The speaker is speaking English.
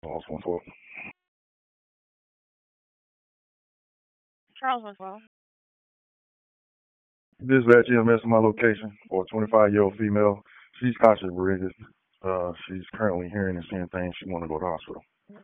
Charles 112. Charles 112. This is at GMS in my location for a 25-year-old female. She's conscious, Rodriguez. She's currently hearing and seeing things. She want to go to the hospital.